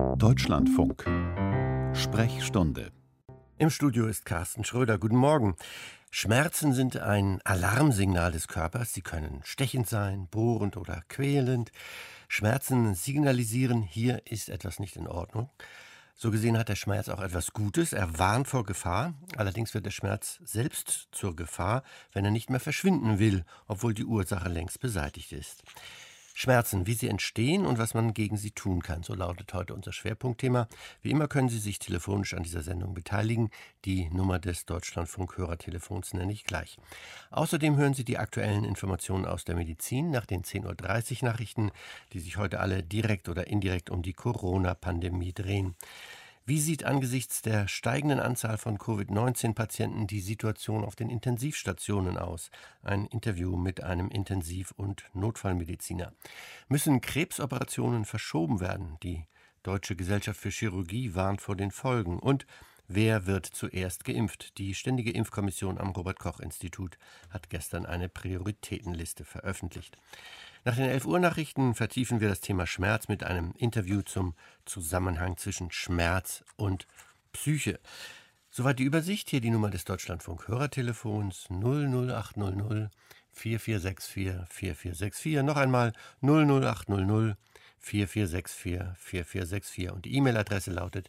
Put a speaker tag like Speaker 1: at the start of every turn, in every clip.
Speaker 1: Deutschlandfunk. Sprechstunde.
Speaker 2: Im Studio ist Carsten Schröder. Guten Morgen. Schmerzen sind ein Alarmsignal des Körpers. Sie können stechend sein, bohrend oder quälend. Schmerzen signalisieren, hier ist etwas nicht in Ordnung. So gesehen hat der Schmerz auch etwas Gutes. Er warnt vor Gefahr. Allerdings wird der Schmerz selbst zur Gefahr, wenn er nicht mehr verschwinden will, obwohl die Ursache längst beseitigt ist. Schmerzen, wie sie entstehen und was man gegen sie tun kann, so lautet heute unser Schwerpunktthema. Wie immer können Sie sich telefonisch an dieser Sendung beteiligen. Die Nummer des Deutschlandfunk-Hörertelefons nenne ich gleich. Außerdem hören Sie die aktuellen Informationen aus der Medizin nach den 10:30 Uhr Nachrichten, die sich heute alle direkt oder indirekt um die Corona-Pandemie drehen. Wie sieht angesichts der steigenden Anzahl von Covid-19-Patienten die Situation auf den Intensivstationen aus? Ein Interview mit einem Intensiv- und Notfallmediziner. Müssen Krebsoperationen verschoben werden? Die Deutsche Gesellschaft für Chirurgie warnt vor den Folgen. Und wer wird zuerst geimpft? Die Ständige Impfkommission am Robert-Koch-Institut hat gestern eine Prioritätenliste veröffentlicht. Nach den 11 Uhr Nachrichten vertiefen wir das Thema Schmerz mit einem Interview zum Zusammenhang zwischen Schmerz und Psyche. Soweit die Übersicht. Hier die Nummer des Deutschlandfunk-Hörertelefons 00800 4464 4464. Noch einmal 00800 4464 4464. Und die E-Mail-Adresse lautet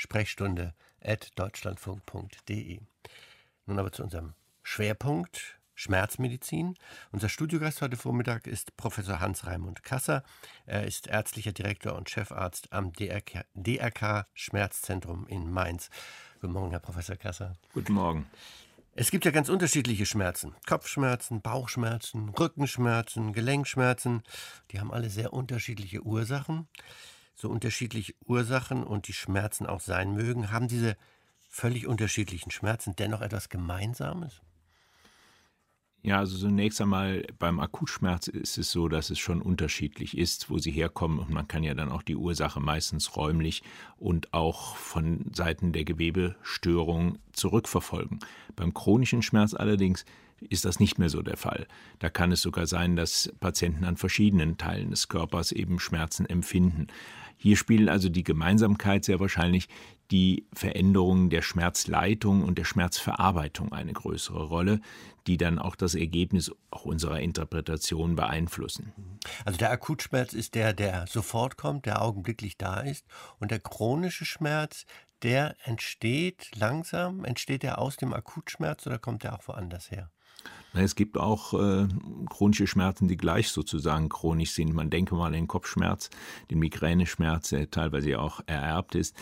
Speaker 2: sprechstunde@deutschlandfunk.de. Nun aber zu unserem Schwerpunkt Schmerzmedizin. Unser Studiogast heute Vormittag ist Professor Hans-Raimund Kasser. Er ist ärztlicher Direktor und Chefarzt am DRK Schmerzzentrum in Mainz. Guten Morgen, Herr Professor Kasser.
Speaker 3: Guten Morgen.
Speaker 2: Es gibt ja ganz unterschiedliche Schmerzen. Kopfschmerzen, Bauchschmerzen, Rückenschmerzen, Gelenkschmerzen. Die haben alle sehr unterschiedliche Ursachen. So unterschiedliche Ursachen und die Schmerzen auch sein mögen, haben diese völlig unterschiedlichen Schmerzen dennoch etwas Gemeinsames?
Speaker 3: Ja, also zunächst einmal beim Akutschmerz ist es so, dass es schon unterschiedlich ist, wo sie herkommen. Und man kann ja dann auch die Ursache meistens räumlich und auch von Seiten der Gewebestörung zurückverfolgen. Beim chronischen Schmerz allerdings ist das nicht mehr so der Fall. Da kann es sogar sein, dass Patienten an verschiedenen Teilen des Körpers eben Schmerzen empfinden. Hier spielen also die Gemeinsamkeit sehr wahrscheinlich die Veränderungen der Schmerzleitung und der Schmerzverarbeitung eine größere Rolle, die dann auch das Ergebnis auch unserer Interpretation beeinflussen.
Speaker 2: Also der Akutschmerz ist der sofort kommt, der augenblicklich da ist. Und der chronische Schmerz, der entsteht langsam. Entsteht er aus dem Akutschmerz oder kommt er auch woanders her?
Speaker 3: Es gibt auch chronische Schmerzen, die gleich sozusagen chronisch sind. Man denke mal an den Kopfschmerz, den Migräneschmerz, der teilweise auch ererbt ist.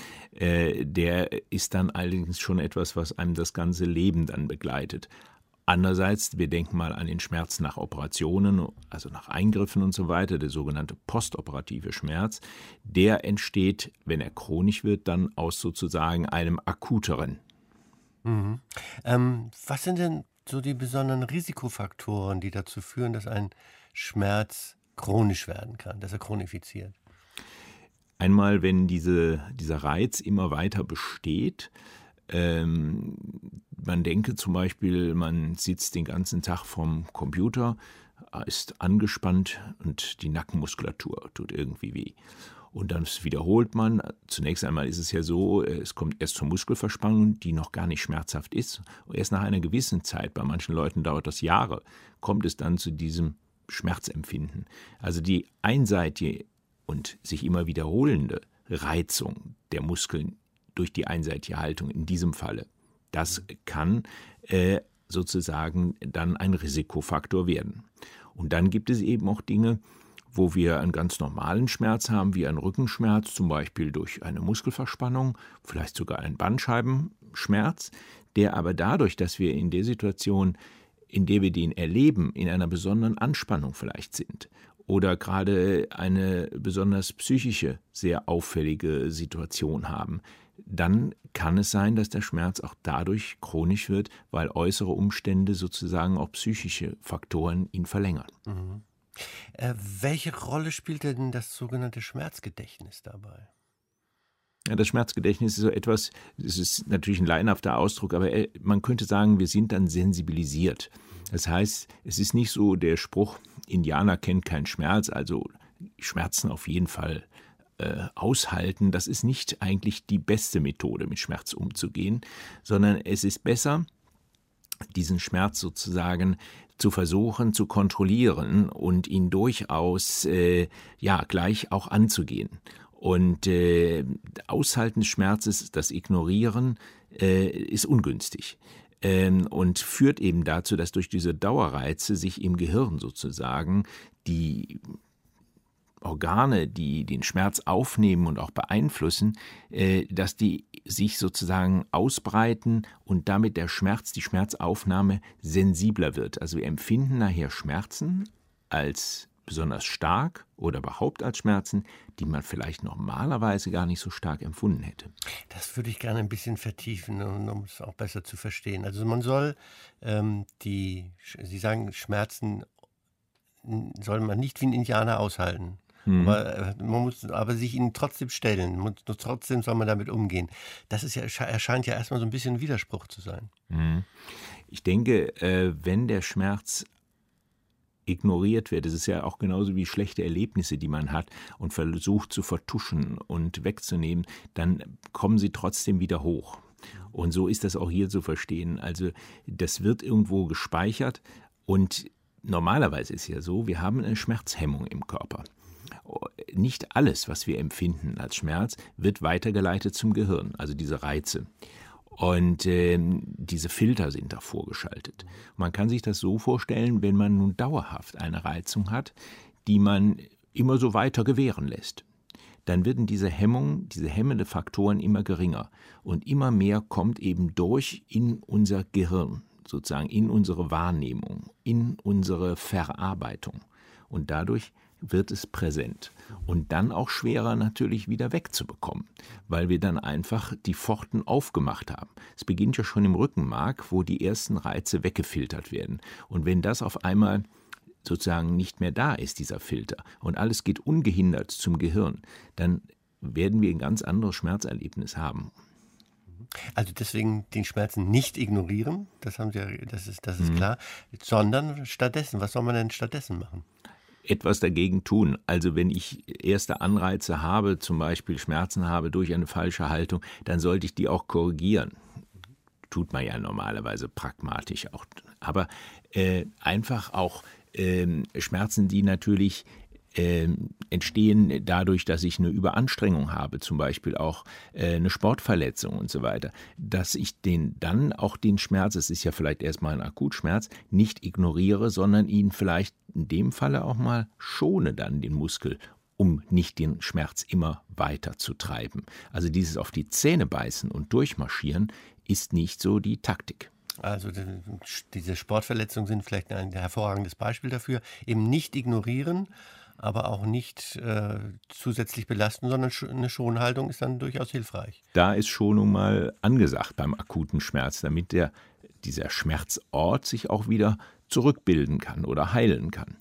Speaker 3: Der ist dann allerdings schon etwas, was einem das ganze Leben dann begleitet. Andererseits, wir denken mal an den Schmerz nach Operationen, also nach Eingriffen und so weiter, der sogenannte postoperative Schmerz. Der entsteht, wenn er chronisch wird, dann aus sozusagen einem akuteren.
Speaker 2: Mhm. Was sind denn so die besonderen Risikofaktoren, die dazu führen, dass ein Schmerz chronisch werden kann, dass er chronifiziert?
Speaker 3: Einmal, wenn dieser Reiz immer weiter besteht, man denke zum Beispiel, man sitzt den ganzen Tag vorm Computer, ist angespannt und die Nackenmuskulatur tut irgendwie weh. Und dann wiederholt man. Zunächst einmal ist es ja so, es kommt erst zur Muskelverspannung, die noch gar nicht schmerzhaft ist. Und erst nach einer gewissen Zeit, bei manchen Leuten dauert das Jahre, kommt es dann zu diesem Schmerzempfinden. Also die einseitige und sich immer wiederholende Reizung der Muskeln durch die einseitige Haltung in diesem Falle, das kann sozusagen dann ein Risikofaktor werden. Und dann gibt es eben auch Dinge, wo wir einen ganz normalen Schmerz haben, wie einen Rückenschmerz, zum Beispiel durch eine Muskelverspannung, vielleicht sogar einen Bandscheibenschmerz, der aber dadurch, dass wir in der Situation, in der wir den erleben, in einer besonderen Anspannung vielleicht sind oder gerade eine besonders psychische, sehr auffällige Situation haben, dann kann es sein, dass der Schmerz auch dadurch chronisch wird, weil äußere Umstände sozusagen auch psychische Faktoren ihn verlängern.
Speaker 2: Mhm. Welche Rolle spielt denn das sogenannte Schmerzgedächtnis dabei?
Speaker 3: Ja, das Schmerzgedächtnis ist so etwas, es ist natürlich ein laienhafter Ausdruck, aber man könnte sagen, wir sind dann sensibilisiert. Das heißt, es ist nicht so der Spruch, Indianer kennt keinen Schmerz, also Schmerzen auf jeden Fall aushalten, das ist nicht eigentlich die beste Methode, mit Schmerz umzugehen, sondern es ist besser, diesen Schmerz sozusagen zu versuchen zu kontrollieren und ihn durchaus gleich auch anzugehen. Und Aushalten des Schmerzes, das Ignorieren, ist ungünstig. Und führt eben dazu, dass durch diese Dauerreize sich im Gehirn sozusagen die Organe, die den Schmerz aufnehmen und auch beeinflussen, dass die sich sozusagen ausbreiten und damit die Schmerzaufnahme sensibler wird. Also wir empfinden nachher Schmerzen als besonders stark oder überhaupt als Schmerzen, die man vielleicht normalerweise gar nicht so stark empfunden hätte.
Speaker 2: Das würde ich gerne ein bisschen vertiefen, um es auch besser zu verstehen. Also man soll Sie sagen, Schmerzen soll man nicht wie ein Indianer aushalten. Aber man muss sich ihnen trotzdem stellen. Trotzdem soll man damit umgehen. Das ist erscheint ja erstmal so ein bisschen ein Widerspruch zu sein.
Speaker 3: Ich denke, wenn der Schmerz ignoriert wird, das ist ja auch genauso wie schlechte Erlebnisse, die man hat und versucht zu vertuschen und wegzunehmen, dann kommen sie trotzdem wieder hoch. Und so ist das auch hier zu verstehen. Also das wird irgendwo gespeichert und normalerweise ist ja so, wir haben eine Schmerzhemmung im Körper. Nicht alles, was wir empfinden als Schmerz, wird weitergeleitet zum Gehirn, also diese Reize. Und diese Filter sind da vorgeschaltet. Man kann sich das so vorstellen, wenn man nun dauerhaft eine Reizung hat, die man immer so weiter gewähren lässt. Dann werden diese hemmende Faktoren immer geringer. Und immer mehr kommt eben durch in unser Gehirn, sozusagen in unsere Wahrnehmung, in unsere Verarbeitung. Und dadurch wird es präsent und dann auch schwerer natürlich wieder wegzubekommen, weil wir dann einfach die Pforten aufgemacht haben. Es beginnt ja schon im Rückenmark, wo die ersten Reize weggefiltert werden. Und wenn das auf einmal sozusagen nicht mehr da ist, dieser Filter, und alles geht ungehindert zum Gehirn, dann werden wir ein ganz anderes Schmerzerlebnis haben.
Speaker 2: Also deswegen den Schmerzen nicht ignorieren, das ist klar, sondern stattdessen, was soll man denn stattdessen machen?
Speaker 3: Etwas dagegen tun. Also wenn ich erste Anreize habe, zum Beispiel Schmerzen habe durch eine falsche Haltung, dann sollte ich die auch korrigieren. Tut man ja normalerweise pragmatisch auch. Aber einfach auch Schmerzen, die natürlich entstehen dadurch, dass ich eine Überanstrengung habe, zum Beispiel auch eine Sportverletzung und so weiter, dass ich den Schmerz, es ist ja vielleicht erstmal ein Akutschmerz, nicht ignoriere, sondern ihn vielleicht in dem Falle auch mal schone dann den Muskel, um nicht den Schmerz immer weiter zu treiben. Also dieses auf die Zähne beißen und durchmarschieren ist nicht so die Taktik.
Speaker 2: Also diese Sportverletzungen sind vielleicht ein hervorragendes Beispiel dafür. Eben nicht ignorieren, aber auch nicht zusätzlich belasten, sondern eine Schonhaltung ist dann durchaus hilfreich.
Speaker 3: Da ist Schonung mal angesagt beim akuten Schmerz, damit dieser Schmerzort sich auch wieder zurückbilden kann oder heilen kann.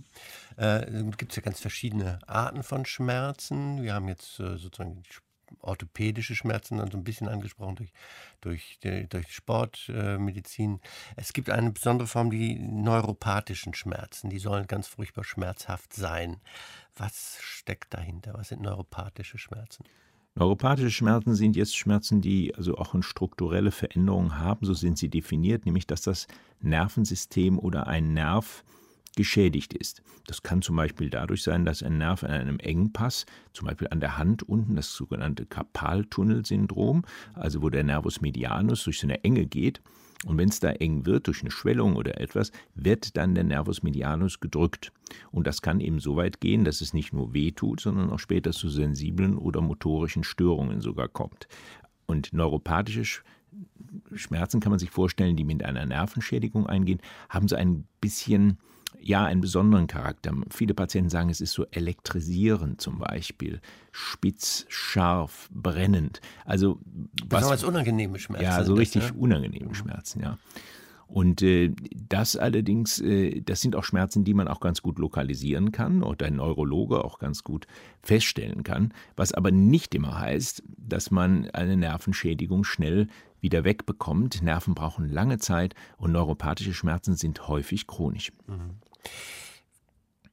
Speaker 2: Gibt es ja ganz verschiedene Arten von Schmerzen. Wir haben jetzt sozusagen orthopädische Schmerzen dann so ein bisschen angesprochen durch Sportmedizin. Es gibt eine besondere Form, die neuropathischen Schmerzen. Die sollen ganz furchtbar schmerzhaft sein. Was steckt dahinter? Was sind neuropathische Schmerzen?
Speaker 3: Neuropathische Schmerzen sind jetzt Schmerzen, die also auch eine strukturelle Veränderung haben. So sind sie definiert, nämlich dass das Nervensystem oder ein Nerv geschädigt ist. Das kann zum Beispiel dadurch sein, dass ein Nerv an einem Engpass, zum Beispiel an der Hand unten, das sogenannte Karpaltunnelsyndrom, also wo der Nervus medianus durch so eine Enge geht, und wenn es da eng wird, durch eine Schwellung oder etwas, wird dann der Nervus medianus gedrückt. Und das kann eben so weit gehen, dass es nicht nur weh tut, sondern auch später zu sensiblen oder motorischen Störungen sogar kommt. Und neuropathische Schmerzen kann man sich vorstellen, die mit einer Nervenschädigung eingehen, haben so ein bisschen einen besonderen Charakter. Viele Patienten sagen, es ist so elektrisierend zum Beispiel, spitz, scharf, brennend. Also
Speaker 2: besonders unangenehme Schmerzen.
Speaker 3: Ja, so richtig unangenehme Schmerzen, ja. Und das allerdings, das sind auch Schmerzen, die man auch ganz gut lokalisieren kann oder ein Neurologe auch ganz gut feststellen kann, was aber nicht immer heißt, dass man eine Nervenschädigung schnell wieder wegbekommt. Nerven brauchen lange Zeit und neuropathische Schmerzen sind häufig chronisch.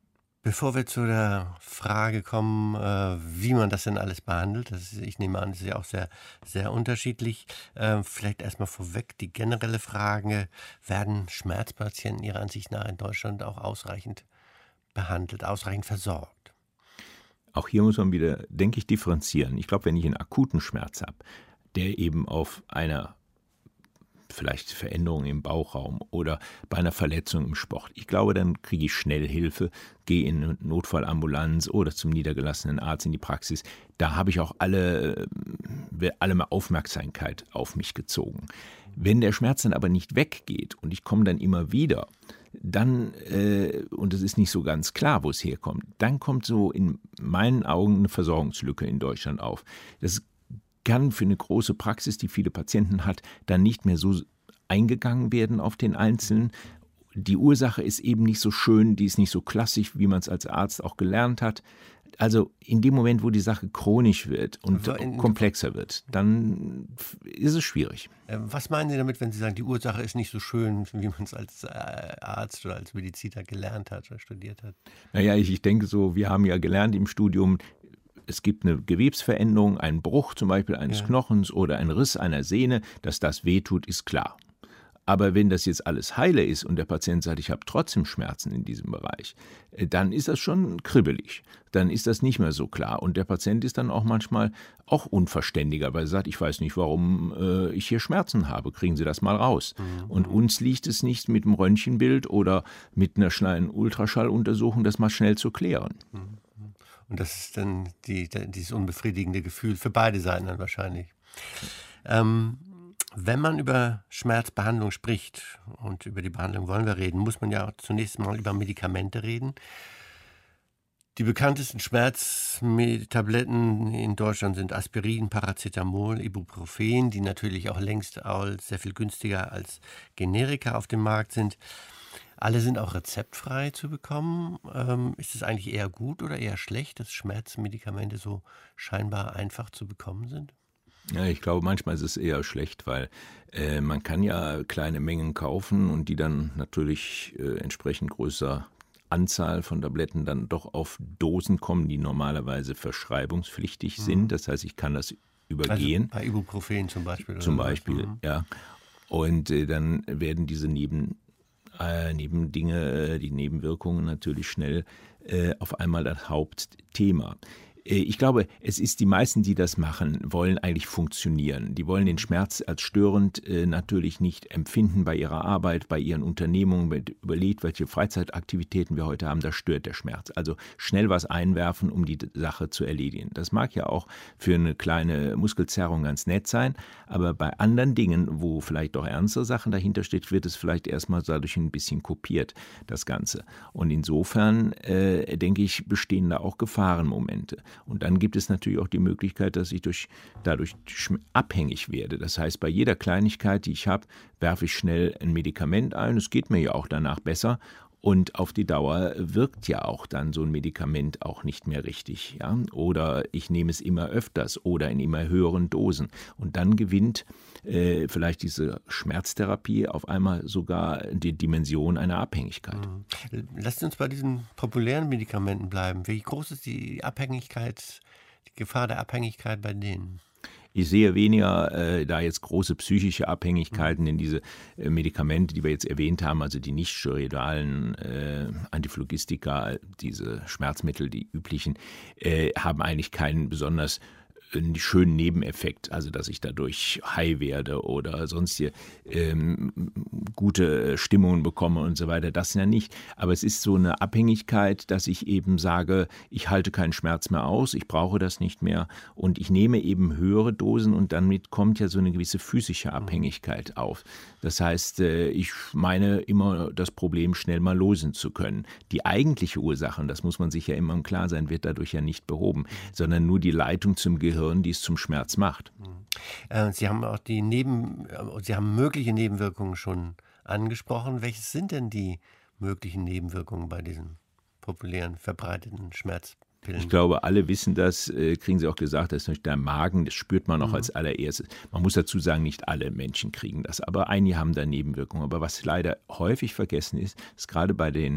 Speaker 2: Bevor wir zu der Frage kommen, wie man das denn alles behandelt, ich nehme an, das ist ja auch sehr, sehr unterschiedlich. Vielleicht erstmal vorweg die generelle Frage, werden Schmerzpatienten Ihrer Ansicht nach in Deutschland auch ausreichend behandelt, ausreichend versorgt?
Speaker 3: Auch hier muss man wieder, denke ich, differenzieren. Ich glaube, wenn ich einen akuten Schmerz habe, der eben auf einer vielleicht Veränderung im Bauchraum oder bei einer Verletzung im Sport. Ich glaube, dann kriege ich schnell Hilfe, gehe in eine Notfallambulanz oder zum niedergelassenen Arzt in die Praxis. Da habe ich auch alle Aufmerksamkeit auf mich gezogen. Wenn der Schmerz dann aber nicht weggeht und ich komme dann immer wieder, dann, und es ist nicht so ganz klar, wo es herkommt, dann kommt so in meinen Augen eine Versorgungslücke in Deutschland auf. Das kann für eine große Praxis, die viele Patienten hat, dann nicht mehr so eingegangen werden auf den Einzelnen. Die Ursache ist eben nicht so schön, die ist nicht so klassisch, wie man es als Arzt auch gelernt hat. Also in dem Moment, wo die Sache chronisch wird und komplexer wird, dann ist es schwierig.
Speaker 2: Was meinen Sie damit, wenn Sie sagen, die Ursache ist nicht so schön, wie man es als Arzt oder als Mediziner gelernt hat oder studiert hat?
Speaker 3: Naja, ich denke so, wir haben ja gelernt im Studium, es gibt eine Gewebsveränderung, einen Bruch zum Beispiel eines Knochens oder ein Riss einer Sehne, dass das wehtut, ist klar. Aber wenn das jetzt alles heile ist und der Patient sagt, ich habe trotzdem Schmerzen in diesem Bereich, dann ist das schon kribbelig. Dann ist das nicht mehr so klar. Und der Patient ist dann auch manchmal auch unverständiger, weil er sagt, ich weiß nicht, warum ich hier Schmerzen habe. Kriegen Sie das mal raus. Und uns liegt es nicht mit dem Röntgenbild oder mit einer schnellen Ultraschalluntersuchung, das mal schnell zu klären.
Speaker 2: Und das ist dann dieses unbefriedigende Gefühl für beide Seiten dann wahrscheinlich. Wenn man über Schmerzbehandlung spricht, und über die Behandlung wollen wir reden, muss man ja zunächst mal über Medikamente reden. Die bekanntesten Schmerztabletten in Deutschland sind Aspirin, Paracetamol, Ibuprofen, die natürlich auch längst sehr viel günstiger als Generika auf dem Markt sind. Alle sind auch rezeptfrei zu bekommen. Ist es eigentlich eher gut oder eher schlecht, dass Schmerzmedikamente so scheinbar einfach zu bekommen sind?
Speaker 3: Ja, ich glaube, manchmal ist es eher schlecht, weil man kann ja kleine Mengen kaufen und die dann natürlich entsprechend größer Anzahl von Tabletten dann doch auf Dosen kommen, die normalerweise verschreibungspflichtig sind. Das heißt, ich kann das übergehen.
Speaker 2: Also bei Ibuprofen zum Beispiel.
Speaker 3: Zum Beispiel, ja. Und dann werden diese Nebendinge, die Nebenwirkungen natürlich schnell auf einmal das Hauptthema. Ich glaube, es ist die meisten, die das machen, wollen eigentlich funktionieren. Die wollen den Schmerz als störend natürlich nicht empfinden bei ihrer Arbeit, bei ihren Unternehmungen. Überlegt, welche Freizeitaktivitäten wir heute haben, da stört der Schmerz. Also schnell was einwerfen, um die Sache zu erledigen. Das mag ja auch für eine kleine Muskelzerrung ganz nett sein, aber bei anderen Dingen, wo vielleicht doch ernstere Sachen dahinter steht, wird es vielleicht erstmal dadurch ein bisschen kopiert, das Ganze. Und insofern, denke ich, bestehen da auch Gefahrenmomente. Und dann gibt es natürlich auch die Möglichkeit, dass ich dadurch abhängig werde. Das heißt, bei jeder Kleinigkeit, die ich habe, werfe ich schnell ein Medikament ein. Es geht mir ja auch danach besser. Und auf die Dauer wirkt ja auch dann so ein Medikament auch nicht mehr richtig. Ja? Oder ich nehme es immer öfters oder in immer höheren Dosen. Und dann gewinnt vielleicht diese Schmerztherapie auf einmal sogar die Dimension einer Abhängigkeit.
Speaker 2: Lasst uns bei diesen populären Medikamenten bleiben. Wie groß ist die Gefahr der Abhängigkeit bei denen?
Speaker 3: Ich sehe weniger da jetzt große psychische Abhängigkeiten, denn diese Medikamente, die wir jetzt erwähnt haben, also die nicht steroidalen Antiphlogistika, diese Schmerzmittel, die üblichen, haben eigentlich keinen besonders einen schönen Nebeneffekt, also dass ich dadurch high werde oder sonstige gute Stimmungen bekomme und so weiter, das ja nicht. Aber es ist so eine Abhängigkeit, dass ich eben sage, ich halte keinen Schmerz mehr aus, ich brauche das nicht mehr und ich nehme eben höhere Dosen und damit kommt ja so eine gewisse physische Abhängigkeit auf. Das heißt, ich meine immer, das Problem schnell mal lösen zu können. Die eigentliche Ursache, und das muss man sich ja immer im Klaren sein, wird dadurch ja nicht behoben, sondern nur die Leitung zum Gehirn, die es zum Schmerz macht.
Speaker 2: Sie haben auch Sie haben mögliche Nebenwirkungen schon angesprochen. Welches sind denn die möglichen Nebenwirkungen bei diesen populären, verbreiteten Schmerzpillen?
Speaker 3: Ich glaube, alle wissen das, kriegen sie auch gesagt, das ist natürlich der Magen, das spürt man auch als allererstes. Man muss dazu sagen, nicht alle Menschen kriegen das, aber einige haben da Nebenwirkungen. Aber was leider häufig vergessen ist, ist gerade bei den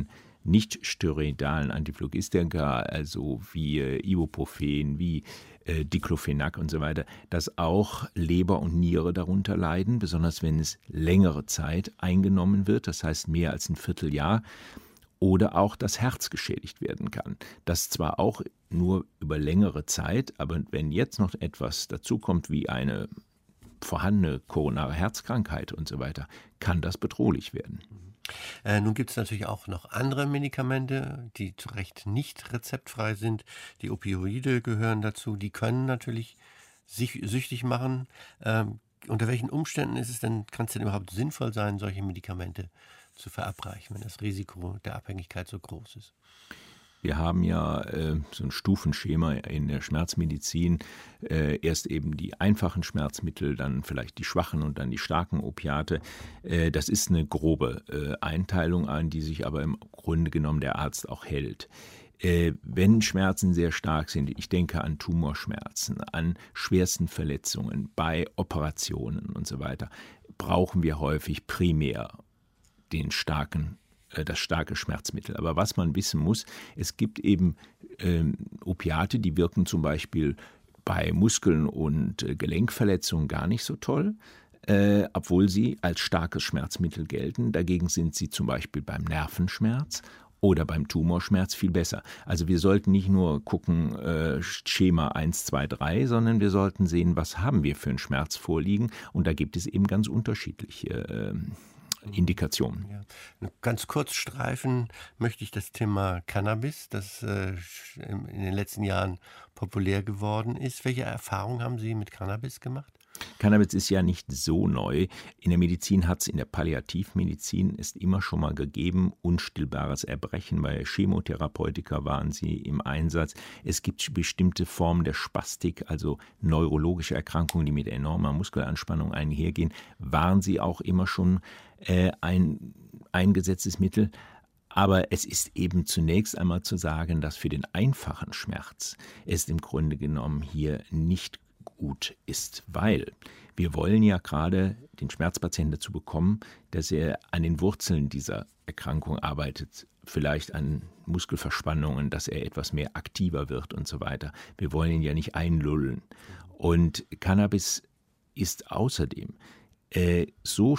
Speaker 3: nicht-steroidalen Antiphlogistika, also wie Ibuprofen, wie Diclofenac und so weiter, dass auch Leber und Niere darunter leiden, besonders wenn es längere Zeit eingenommen wird, das heißt mehr als ein Vierteljahr, oder auch das Herz geschädigt werden kann. Das zwar auch nur über längere Zeit, aber wenn jetzt noch etwas dazukommt wie eine vorhandene koronare Herzkrankheit und so weiter, kann das bedrohlich werden.
Speaker 2: Nun gibt es natürlich auch noch andere Medikamente, die zu Recht nicht rezeptfrei sind. Die Opioide gehören dazu. Die können natürlich sich süchtig machen. Unter welchen Umständen kann es denn überhaupt sinnvoll sein, solche Medikamente zu verabreichen, wenn das Risiko der Abhängigkeit so groß ist?
Speaker 3: Wir haben ja so ein Stufenschema in der Schmerzmedizin. Erst eben die einfachen Schmerzmittel, dann vielleicht die schwachen und dann die starken Opiate. Das ist eine grobe Einteilung, an die sich aber im Grunde genommen der Arzt auch hält. Wenn Schmerzen sehr stark sind, ich denke an Tumorschmerzen, an schwersten Verletzungen, bei Operationen und so weiter, brauchen wir häufig primär das starke Schmerzmittel. Aber was man wissen muss, es gibt eben Opiate, die wirken zum Beispiel bei Muskeln- und Gelenkverletzungen gar nicht so toll, obwohl sie als starkes Schmerzmittel gelten. Dagegen sind sie zum Beispiel beim Nervenschmerz oder beim Tumorschmerz viel besser. Also wir sollten nicht nur gucken, Schema 1, 2, 3, sondern wir sollten sehen, was haben wir für einen Schmerz vorliegen. Und da gibt es eben ganz unterschiedliche Indikationen.
Speaker 2: Ja. Ganz kurz streifen möchte ich das Thema Cannabis, das in den letzten Jahren populär geworden ist. Welche Erfahrungen haben Sie mit Cannabis gemacht?
Speaker 3: Cannabis ist ja nicht so neu. In der Medizin hat es, in der Palliativmedizin ist immer schon mal gegeben, unstillbares Erbrechen. Bei Chemotherapeutika waren sie im Einsatz. Es gibt bestimmte Formen der Spastik, also neurologische Erkrankungen, die mit enormer Muskelanspannung einhergehen, waren sie auch immer schon ein eingesetztes Mittel. Aber es ist eben zunächst einmal zu sagen, dass für den einfachen Schmerz es im Grunde genommen hier nicht gut ist, weil wir wollen ja gerade den Schmerzpatienten dazu bekommen, dass er an den Wurzeln dieser Erkrankung arbeitet, vielleicht an Muskelverspannungen, dass er etwas mehr aktiver wird und so weiter. Wir wollen ihn ja nicht einlullen. Und Cannabis ist außerdem so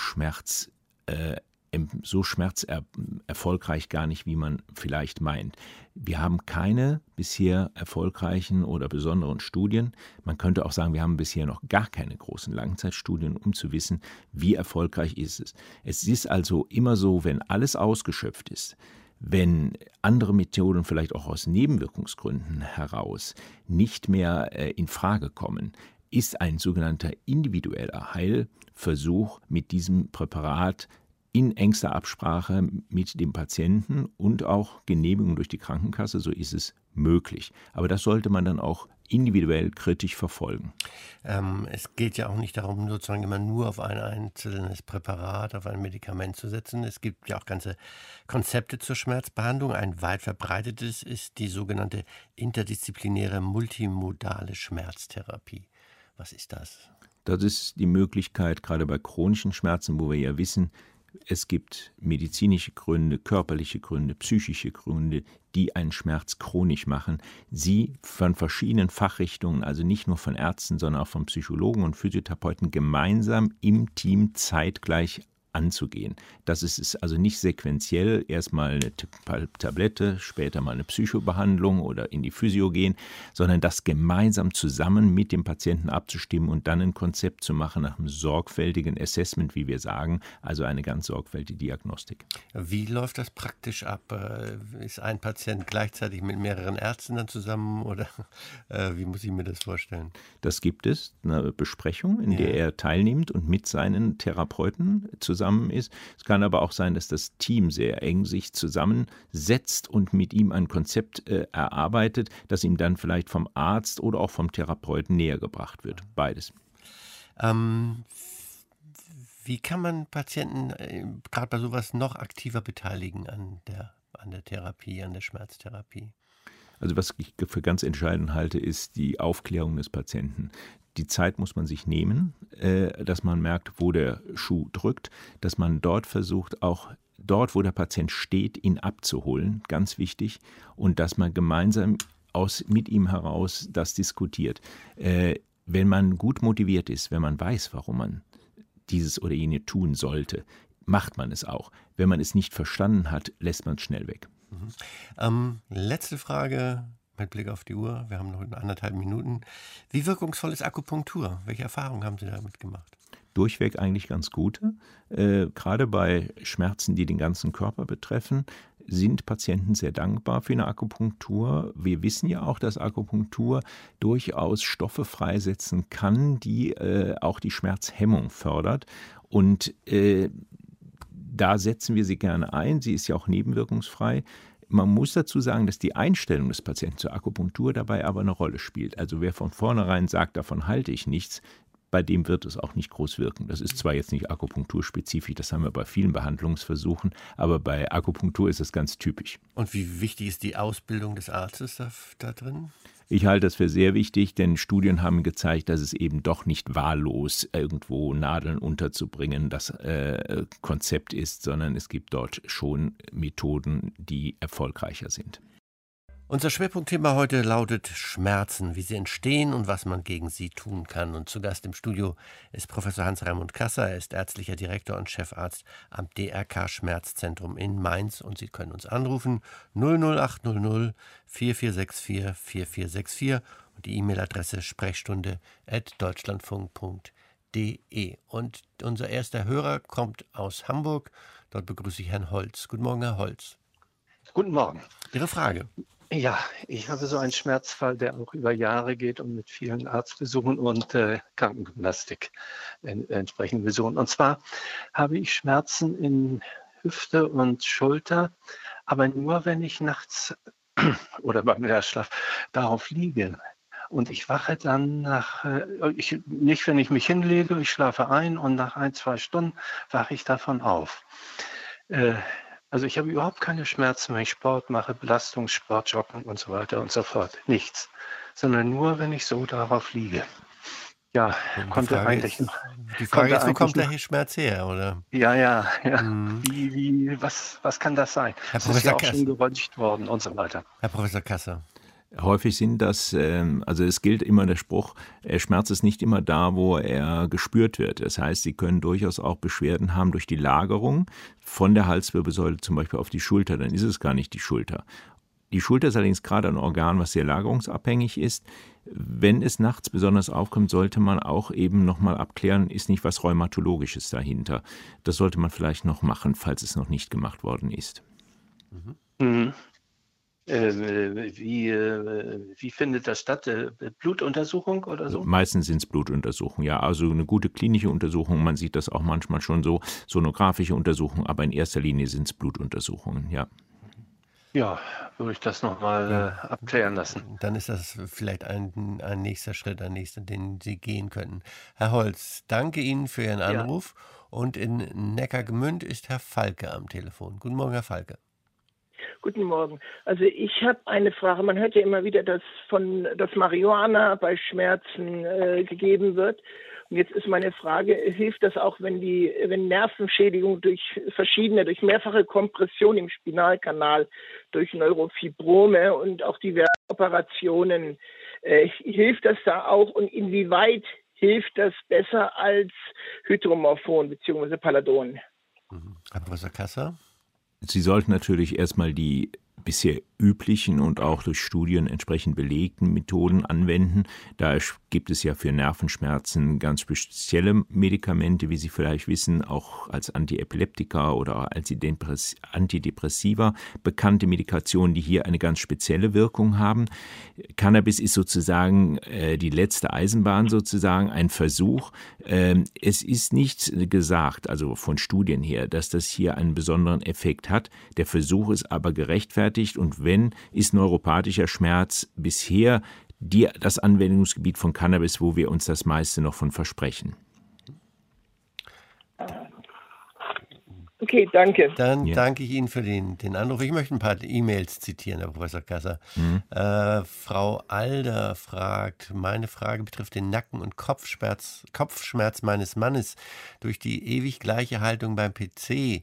Speaker 3: schmerzerfolgreich gar nicht, wie man vielleicht meint. Wir haben keine bisher erfolgreichen oder besonderen Studien. Man könnte auch sagen, wir haben bisher noch gar keine großen Langzeitstudien, um zu wissen, wie erfolgreich ist es. Es ist also immer so, wenn alles ausgeschöpft ist, wenn andere Methoden vielleicht auch aus Nebenwirkungsgründen heraus nicht mehr in Frage kommen, ist ein sogenannter individueller Heilversuch mit diesem Präparat in engster Absprache mit dem Patienten und auch Genehmigung durch die Krankenkasse, so ist es möglich. Aber das sollte man dann auch individuell kritisch verfolgen.
Speaker 2: Es geht ja auch nicht darum, sozusagen immer nur auf ein einzelnes Präparat, auf ein Medikament zu setzen. Es gibt ja auch ganze Konzepte zur Schmerzbehandlung. Ein weit verbreitetes ist die sogenannte interdisziplinäre multimodale Schmerztherapie. Was ist das?
Speaker 3: Das ist die Möglichkeit, gerade bei chronischen Schmerzen, wo wir ja wissen, es gibt medizinische Gründe, körperliche Gründe, psychische Gründe, die einen Schmerz chronisch machen, sie von verschiedenen Fachrichtungen, also nicht nur von Ärzten, sondern auch von Psychologen und Physiotherapeuten gemeinsam im Team zeitgleich anzugehen. Das ist also nicht sequenziell, erstmal eine Tablette, später mal eine Psychobehandlung oder in die Physio gehen, sondern das gemeinsam zusammen mit dem Patienten abzustimmen und dann ein Konzept zu machen nach einem sorgfältigen Assessment, wie wir sagen, also eine ganz sorgfältige Diagnostik.
Speaker 2: Wie läuft das praktisch ab? Ist ein Patient gleichzeitig mit mehreren Ärzten dann zusammen oder wie muss ich mir das vorstellen?
Speaker 3: Das gibt es, eine Besprechung, in der er teilnimmt und mit seinen Therapeuten zusammen ist. Es kann aber auch sein, dass das Team sehr eng sich zusammensetzt und mit ihm ein Konzept erarbeitet, das ihm dann vielleicht vom Arzt oder auch vom Therapeuten näher gebracht wird. Beides.
Speaker 2: Wie kann man Patienten gerade bei sowas noch aktiver beteiligen an der Therapie, an der Schmerztherapie?
Speaker 3: Also was ich für ganz entscheidend halte, ist die Aufklärung des Patienten. Die Zeit muss man sich nehmen, dass man merkt, wo der Schuh drückt, dass man dort versucht, auch dort, wo der Patient steht, ihn abzuholen, ganz wichtig, und dass man gemeinsam mit ihm heraus das diskutiert. Wenn man gut motiviert ist, wenn man weiß, warum man dieses oder jene tun sollte, macht man es auch. Wenn man es nicht verstanden hat, lässt man es schnell weg.
Speaker 2: Letzte Frage mit Blick auf die Uhr. Wir haben noch 1,5 Minuten. Wie wirkungsvoll ist Akupunktur? Welche Erfahrungen haben Sie damit gemacht?
Speaker 3: Durchweg eigentlich ganz gute. Gerade bei Schmerzen, die den ganzen Körper betreffen, sind Patienten sehr dankbar für eine Akupunktur. Wir wissen ja auch, dass Akupunktur durchaus Stoffe freisetzen kann, die auch die Schmerzhemmung fördert. Und da setzen wir sie gerne ein. Sie ist ja auch nebenwirkungsfrei. Man muss dazu sagen, dass die Einstellung des Patienten zur Akupunktur dabei aber eine Rolle spielt. Also wer von vornherein sagt, davon halte ich nichts, bei dem wird es auch nicht groß wirken. Das ist zwar jetzt nicht akupunkturspezifisch, das haben wir bei vielen Behandlungsversuchen, aber bei Akupunktur ist es ganz typisch.
Speaker 2: Und wie wichtig ist die Ausbildung des Arztes da drin?
Speaker 3: Ich halte das für sehr wichtig, denn Studien haben gezeigt, dass es eben doch nicht wahllos irgendwo Nadeln unterzubringen das Konzept ist, sondern es gibt dort schon Methoden, die erfolgreicher sind.
Speaker 2: Unser Schwerpunktthema heute lautet Schmerzen, wie sie entstehen und was man gegen sie tun kann. Und zu Gast im Studio ist Professor Hans-Raimund Kasser. Er ist ärztlicher Direktor und Chefarzt am DRK Schmerzzentrum in Mainz. Und Sie können uns anrufen 00800 4464 4464 und die E-Mail-Adresse sprechstunde@deutschlandfunk.de. Und unser erster Hörer kommt aus Hamburg. Dort begrüße ich Herrn Holz. Guten Morgen, Herr Holz.
Speaker 4: Guten Morgen.
Speaker 2: Ihre Frage.
Speaker 4: Ja, ich habe so einen Schmerzfall, der auch über Jahre geht und mit vielen Arztbesuchen und Krankengymnastik entsprechend Besuchen. Und zwar habe ich Schmerzen in Hüfte und Schulter, aber nur, wenn ich nachts oder beim Mittagsschlaf darauf liege. Und ich wache dann nicht, wenn ich mich hinlege, ich schlafe ein und nach 1-2 Stunden wache ich davon auf. Also ich habe überhaupt keine Schmerzen, wenn ich Sport mache, Belastungssport, Joggen und so weiter und so fort. Nichts. Sondern nur, wenn ich so darauf liege. Ja,
Speaker 2: Die Frage ist, wo kommt der Schmerz her, oder?
Speaker 4: Ja.
Speaker 2: Mhm.
Speaker 4: Was kann das sein?
Speaker 2: Herr
Speaker 4: Es ist
Speaker 2: Professor
Speaker 4: ja auch
Speaker 2: Kasser.
Speaker 4: schon geröntgt worden und so weiter.
Speaker 2: Herr Professor Kasser.
Speaker 3: Häufig sind das, also es gilt immer der Spruch, Schmerz ist nicht immer da, wo er gespürt wird. Das heißt, Sie können durchaus auch Beschwerden haben durch die Lagerung von der Halswirbelsäule zum Beispiel auf die Schulter. Dann ist es gar nicht die Schulter. Die Schulter ist allerdings gerade ein Organ, was sehr lagerungsabhängig ist. Wenn es nachts besonders aufkommt, sollte man auch eben nochmal abklären, ist nicht was Rheumatologisches dahinter. Das sollte man vielleicht noch machen, falls es noch nicht gemacht worden ist.
Speaker 4: Mhm. Wie findet das statt? Blutuntersuchung oder so?
Speaker 3: Meistens sind es Blutuntersuchungen, ja. Also eine gute klinische Untersuchung, man sieht das auch manchmal schon so, sonografische Untersuchungen, aber in erster Linie sind es Blutuntersuchungen, ja.
Speaker 4: Ja, würde ich das nochmal abklären lassen.
Speaker 2: Dann ist das vielleicht ein nächster Schritt, den Sie gehen könnten. Herr Holz, danke Ihnen für Ihren Anruf. Ja. Und in Neckargemünd ist Herr Falke am Telefon. Guten Morgen, Herr Falke.
Speaker 5: Guten Morgen. Also ich habe eine Frage. Man hört ja immer wieder, dass Marihuana bei Schmerzen gegeben wird. Und jetzt ist meine Frage, hilft das auch, wenn Nervenschädigung durch mehrfache Kompression im Spinalkanal, durch Neurofibrome und auch diverse Operationen, hilft das da auch? Und inwieweit hilft das besser als Hydromorphon bzw. Paladon?
Speaker 2: Herr Professor Kasser?
Speaker 3: Sie sollten natürlich erstmal die bisher üblichen und auch durch Studien entsprechend belegten Methoden anwenden. Da gibt es ja für Nervenschmerzen ganz spezielle Medikamente, wie Sie vielleicht wissen, auch als Antiepileptika oder als Antidepressiva bekannte Medikationen, die hier eine ganz spezielle Wirkung haben. Cannabis ist sozusagen die letzte Eisenbahn, sozusagen ein Versuch. Es ist nicht gesagt, also von Studien her, dass das hier einen besonderen Effekt hat. Der Versuch ist aber gerechtfertigt. Und wenn, ist neuropathischer Schmerz bisher das Anwendungsgebiet von Cannabis, wo wir uns das meiste noch von versprechen.
Speaker 5: Okay, danke.
Speaker 2: Dann danke ich Ihnen für den Anruf. Ich möchte ein paar E-Mails zitieren, Herr Professor Kasser. Frau Alder fragt, meine Frage betrifft den Nacken- und Kopfschmerz meines Mannes durch die ewig gleiche Haltung beim PC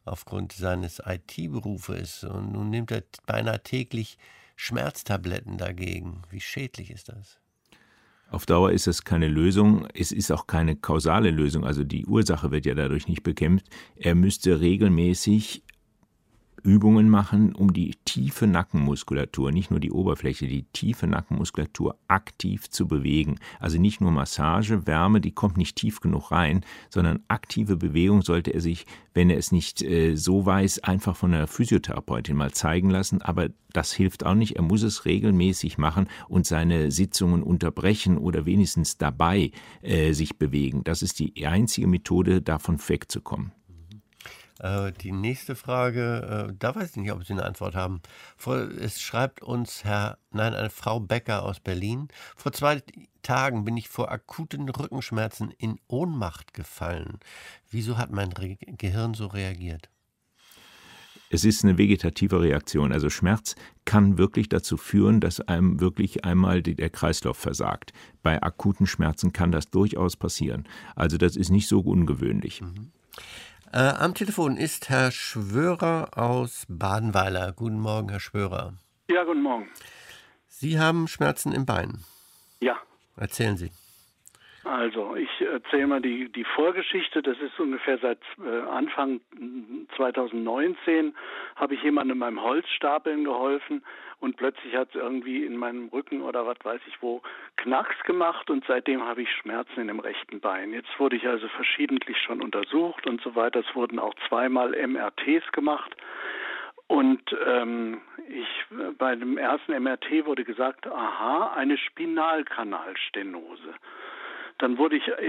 Speaker 2: aufgrund seines IT-Berufes und nun nimmt er beinahe täglich Schmerztabletten dagegen. Wie schädlich ist das?
Speaker 3: Auf Dauer ist es keine Lösung. Es ist auch keine kausale Lösung. Also die Ursache wird ja dadurch nicht bekämpft. Er müsste regelmäßig Übungen machen, um die tiefe Nackenmuskulatur, nicht nur die Oberfläche, die tiefe Nackenmuskulatur aktiv zu bewegen. Also nicht nur Massage, Wärme, die kommt nicht tief genug rein, sondern aktive Bewegung sollte er sich, wenn er es nicht so weiß, einfach von einer Physiotherapeutin mal zeigen lassen. Aber das hilft auch nicht. Er muss es regelmäßig machen und seine Sitzungen unterbrechen oder wenigstens dabei sich bewegen. Das ist die einzige Methode, davon wegzukommen.
Speaker 2: Die nächste Frage, da weiß ich nicht, ob Sie eine Antwort haben. Es schreibt uns eine Frau Becker aus Berlin. Vor 2 Tagen bin ich vor akuten Rückenschmerzen in Ohnmacht gefallen. Wieso hat mein Gehirn so reagiert?
Speaker 3: Es ist eine vegetative Reaktion. Also Schmerz kann wirklich dazu führen, dass einem wirklich einmal der Kreislauf versagt. Bei akuten Schmerzen kann das durchaus passieren. Also das ist nicht so ungewöhnlich.
Speaker 2: Am Telefon ist Herr Schwörer aus Badenweiler. Guten Morgen, Herr Schwörer.
Speaker 6: Ja, guten Morgen.
Speaker 2: Sie haben Schmerzen im Bein.
Speaker 6: Ja.
Speaker 2: Erzählen Sie.
Speaker 6: Also, ich erzähle mal die Vorgeschichte. Das ist ungefähr seit Anfang 2019 habe ich jemandem beim Holzstapeln geholfen und plötzlich hat es irgendwie in meinem Rücken oder was weiß ich wo Knacks gemacht und seitdem habe ich Schmerzen in dem rechten Bein. Jetzt wurde ich also verschiedentlich schon untersucht und so weiter. Es wurden auch 2-mal MRTs gemacht. Und bei dem ersten MRT wurde gesagt, aha, eine Spinalkanalstenose. Dann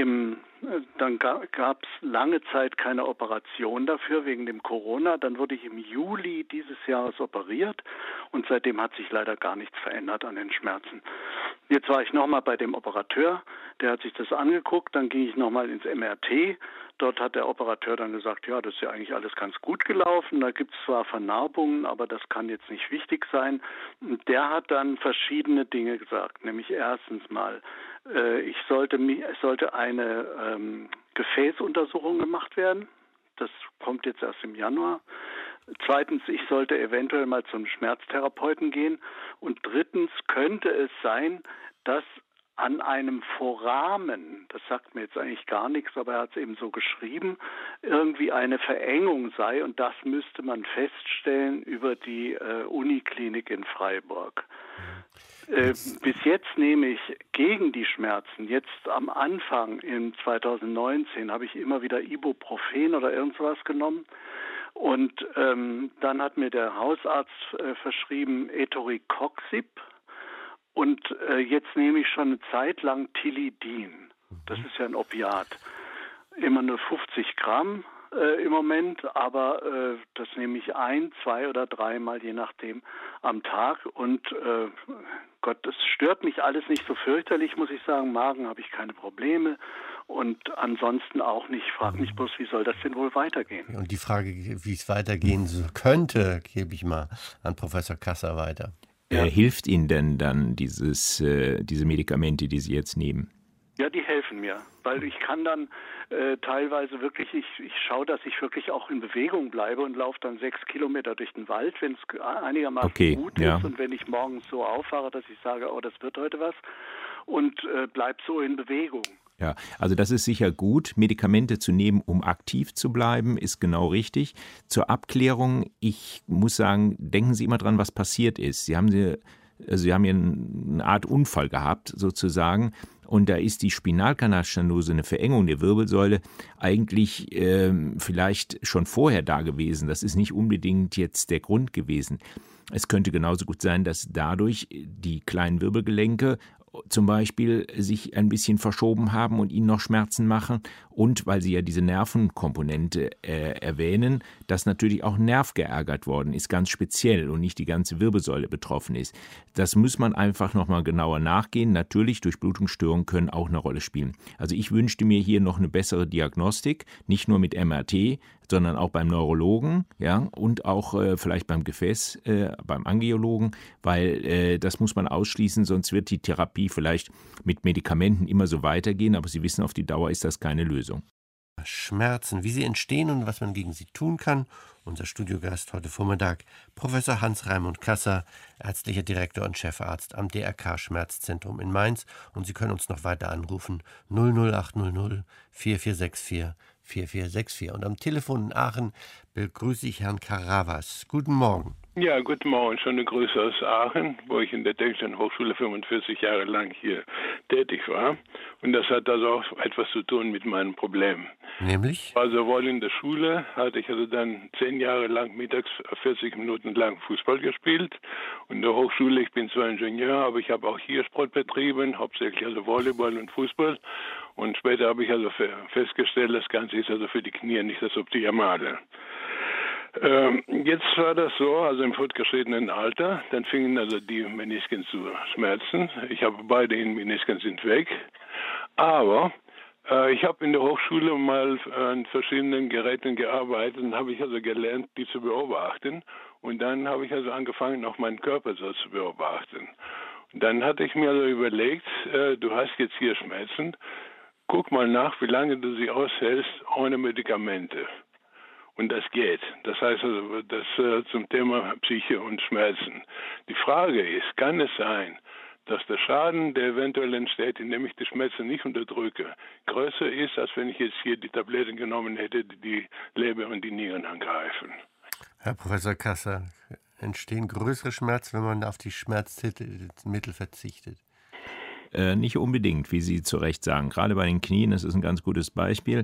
Speaker 6: gab es lange Zeit keine Operation dafür wegen dem Corona. Dann wurde ich im Juli dieses Jahres operiert und seitdem hat sich leider gar nichts verändert an den Schmerzen. Jetzt war ich nochmal bei dem Operateur, der hat sich das angeguckt, dann ging ich nochmal ins MRT. Dort hat der Operateur dann gesagt, ja, das ist ja eigentlich alles ganz gut gelaufen. Da gibt es zwar Vernarbungen, aber das kann jetzt nicht wichtig sein. Und der hat dann verschiedene Dinge gesagt, nämlich erstens mal, es sollte eine Gefäßuntersuchung gemacht werden. Das kommt jetzt erst im Januar. Zweitens, ich sollte eventuell mal zum Schmerztherapeuten gehen. Und drittens könnte es sein, dass an einem Foramen, das sagt mir jetzt eigentlich gar nichts, aber er hat es eben so geschrieben, irgendwie eine Verengung sei und das müsste man feststellen über die Uniklinik in Freiburg. Bis jetzt nehme ich gegen die Schmerzen, jetzt am Anfang in 2019 habe ich immer wieder Ibuprofen oder irgendwas genommen und dann hat mir der Hausarzt verschrieben Etoricoxib. Und jetzt nehme ich schon eine Zeit lang Tilidin. Das ist ja ein Opiat. Immer nur 50 Gramm im Moment, aber das nehme ich 1, 2 oder 3 Mal, je nachdem, am Tag. Und Gott, das stört mich alles nicht so fürchterlich, muss ich sagen. Magen habe ich keine Probleme und ansonsten auch nicht. Ich frage mich bloß, wie soll das denn wohl weitergehen?
Speaker 2: Und die Frage, wie es weitergehen könnte, gebe ich mal an Professor Kasser weiter.
Speaker 3: Ja. Hilft Ihnen denn dann diese Medikamente, die Sie jetzt nehmen?
Speaker 6: Ja, die helfen mir, weil ich kann dann teilweise wirklich, ich schaue, dass ich wirklich auch in Bewegung bleibe und laufe dann 6 Kilometer durch den Wald, wenn es einigermaßen gut ist und wenn ich morgens so aufwache, dass ich sage, oh, das wird heute was und bleib so in Bewegung.
Speaker 3: Ja, also das ist sicher gut. Medikamente zu nehmen, um aktiv zu bleiben, ist genau richtig. Zur Abklärung, ich muss sagen, denken Sie immer dran, was passiert ist. Sie haben hier eine Art Unfall gehabt, sozusagen. Und da ist die Spinalkanalstenose, eine Verengung der Wirbelsäule, eigentlich vielleicht schon vorher da gewesen. Das ist nicht unbedingt jetzt der Grund gewesen. Es könnte genauso gut sein, dass dadurch die kleinen Wirbelgelenke zum Beispiel sich ein bisschen verschoben haben und ihnen noch Schmerzen machen und, weil Sie ja diese Nervenkomponente erwähnen, dass natürlich auch ein Nerv geärgert worden ist, ganz speziell und nicht die ganze Wirbelsäule betroffen ist. Das muss man einfach nochmal genauer nachgehen. Natürlich, Durchblutungsstörungen können auch eine Rolle spielen. Also ich wünschte mir hier noch eine bessere Diagnostik, nicht nur mit MRT, sondern auch beim Neurologen, ja, und auch vielleicht beim beim Angiologen, weil das muss man ausschließen, sonst wird die Therapie vielleicht mit Medikamenten immer so weitergehen, aber Sie wissen, auf die Dauer ist das keine Lösung.
Speaker 2: Schmerzen, wie sie entstehen und was man gegen sie tun kann. Unser Studiogast heute Vormittag, Professor Hans-Raimund Kasser, ärztlicher Direktor und Chefarzt am DRK Schmerzzentrum in Mainz. Und Sie können uns noch weiter anrufen, 00800 4464 4464. Und am Telefon in Aachen begrüße ich Herrn Caravas. Guten Morgen.
Speaker 7: Ja, guten Morgen. Schöne Grüße aus Aachen, wo ich in der Technischen Hochschule 45 Jahre lang hier tätig war. Und das hat also auch etwas zu tun mit meinem Problem.
Speaker 2: Nämlich?
Speaker 7: Also sowohl in der Schule hatte ich also dann 10 Jahre lang mittags 40 Minuten lang Fußball gespielt. Und in der Hochschule, ich bin zwar Ingenieur, aber ich habe auch hier Sport betrieben, hauptsächlich also Volleyball und Fußball. Und später habe ich also festgestellt, das Ganze ist also für die Knie nicht das Optimale. Jetzt war das so, also im fortgeschrittenen Alter, dann fingen also die Menisken zu schmerzen. Ich habe beide Menisken sind weg, aber ich habe in der Hochschule mal an verschiedenen Geräten gearbeitet und habe ich also gelernt, die zu beobachten. Und dann habe ich also angefangen, auch meinen Körper so zu beobachten. Und dann hatte ich mir also überlegt, du hast jetzt hier Schmerzen, guck mal nach, wie lange du sie aushältst ohne Medikamente. Und das geht. Das heißt also, das zum Thema Psyche und Schmerzen. Die Frage ist, kann es sein, dass der Schaden, der eventuell entsteht, indem ich die Schmerzen nicht unterdrücke, größer ist, als wenn ich jetzt hier die Tabletten genommen hätte, die die Leber und die Nieren angreifen?
Speaker 2: Herr Professor Kasser, entstehen größere Schmerzen, wenn man auf die Schmerzmittel verzichtet?
Speaker 3: Nicht unbedingt, wie Sie zu Recht sagen. Gerade bei den Knien, das ist ein ganz gutes Beispiel.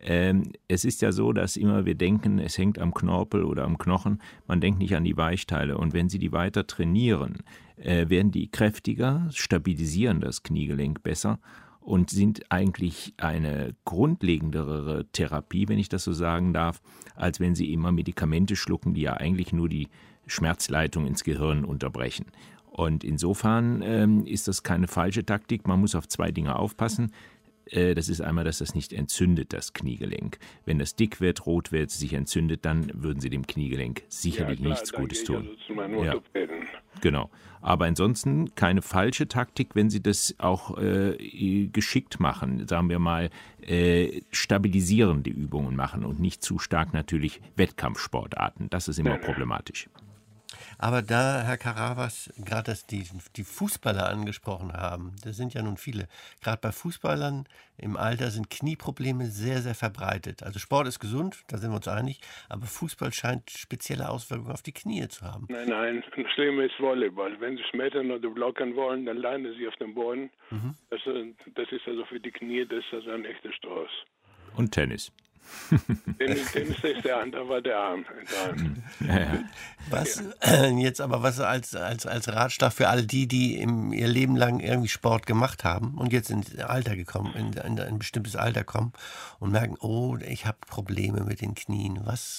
Speaker 3: Es ist ja so, dass immer wir denken, es hängt am Knorpel oder am Knochen. Man denkt nicht an die Weichteile. Und wenn Sie die weiter trainieren, werden die kräftiger, stabilisieren das Kniegelenk besser und sind eigentlich eine grundlegendere Therapie, wenn ich das so sagen darf, als wenn Sie immer Medikamente schlucken, die ja eigentlich nur die Schmerzleitung ins Gehirn unterbrechen. Und insofern ist das keine falsche Taktik. Man muss auf 2 Dinge aufpassen. Das ist einmal, dass das nicht entzündet, das Kniegelenk. Wenn das dick wird, rot wird, sich entzündet, dann würden Sie dem Kniegelenk sicherlich nichts Gutes tun. Ja, genau. Aber ansonsten keine falsche Taktik, wenn Sie das auch geschickt machen. Sagen wir mal, stabilisierende Übungen machen und nicht zu stark natürlich Wettkampfsportarten. Das ist immer problematisch.
Speaker 2: Aber da, Herr Caravas, gerade dass die Fußballer angesprochen haben, das sind ja nun viele. Gerade bei Fußballern im Alter sind Knieprobleme sehr, sehr verbreitet. Also Sport ist gesund, da sind wir uns einig, aber Fußball scheint spezielle Auswirkungen auf die Knie zu haben.
Speaker 7: Nein, das Schlimme ist Volleyball. Wenn Sie schmettern oder blocken wollen, dann landen Sie auf dem Boden. Das ist also für die Knie, das ist also ein echter Stoß.
Speaker 3: Und Tennis.
Speaker 7: Tennis ist der andere, war der Arm.
Speaker 3: Ja.
Speaker 2: Was jetzt aber was als Ratschlag für all die ihr Leben lang irgendwie Sport gemacht haben und jetzt ins Alter gekommen, in ein bestimmtes Alter kommen und merken, oh, ich habe Probleme mit den Knien.